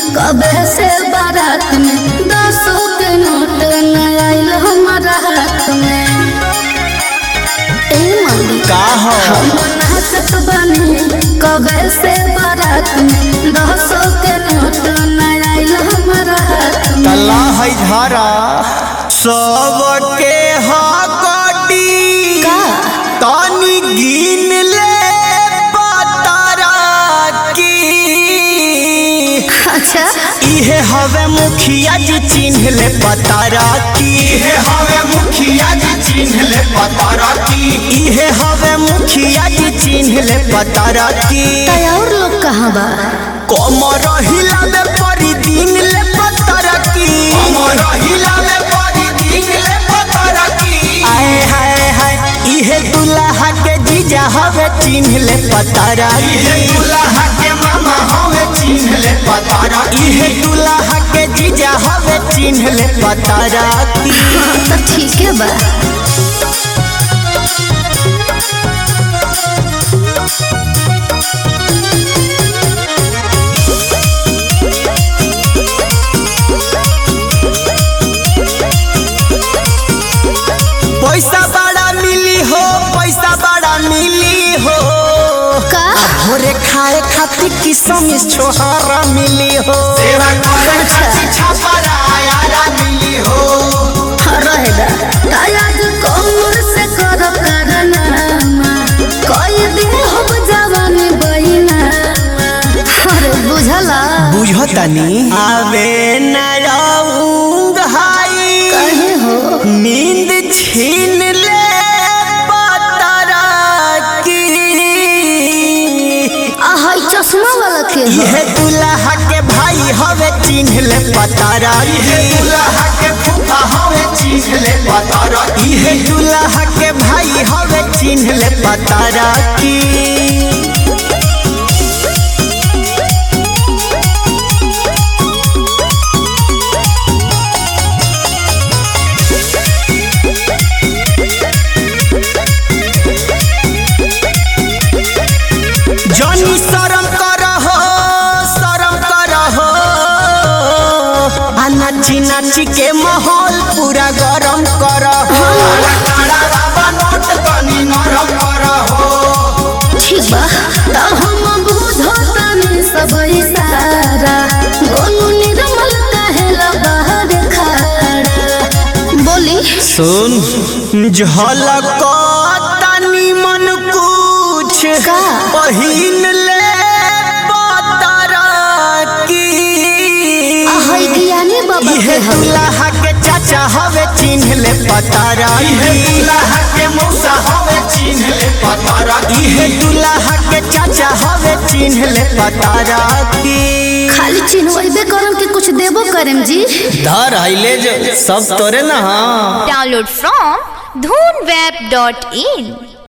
कबे से बारात में 10 के नोट न आइल हमारा हाथ में। ए मालिक का हो हम नाचत बनी कबे से बारात में 10 के नोट न आइल हमारा हाथ में। तला है धारा सबके हाकटी का तानी गिन ले पतारा की। अच्छा इहे हवे मुखिया जी चिन्ह ले पतारा की। इहे हवे मुखिया जी चिन्ह ले पतारा की। इहे हवे मुखिया जी चिन्ह ले पतारा की। और लोग कहाँ बा? कमर हिलावे परी दिन ले पतारा की। कमर हिलावे परी दिन ले पतारा की। आए हाय हाय इहे दुल्हा के जीजा हवे चिन्ह ले पतारा की। इहे दुल्हा के मामा हवे चिन्ह ले पतारा की। इहे दुल्हा के जीजा हवे चिन्ह ले पतारा की। तो ठीक है बा। पैसा बड़ा मिली हो, पैसा बड़ा मिली हो। का भोरे खाए खातिर किसम छोहारा मिली हो। सेवा करे खातिर छापरा आयारा मिली हो। रहेगा आज कमर से कर करना कोई दिन हो जवानी बहिना। अरे बुझला बुझतानी आवे न राउंग हाई कहे हो नींद छीन ले पतारा की। हाय चश्मा वाला के हो। इहे दुल्हा के भाई हवे चिन्ह ले पतारा। इहे दुल्हा के फूफा हवे चिन्ह ले पतारा। इहे दुल्हा के भाई हवे चिन्ह ले पतारा की। जनी शरम करहो, शरम करहो। नाची नाची के माहौल पूरा गरम करहो। नोट तनी नरम करहो। ठीक बा तब हम बुझतानी सब इशारा। गोलू निर्मल कहेला बाहर खड़ा। बोली सुन झलक तनी मन कुछ का? पहिन ले पतारा की। हाय ज्ञानी बाबा इहे के हम दुल्हा के चाचा हवे चिन्ह ले पतारा। इहे दुल्हा के मौसा हवे चिन्ह ले पतारा। इहे दुल्हा के चाचा हवे चिन्ह ले पतारा की। खाली चिन्हबे करम के कुछ देबो करम जी। धर आइले जो सब तोरे ना। Download from dhoonweb.in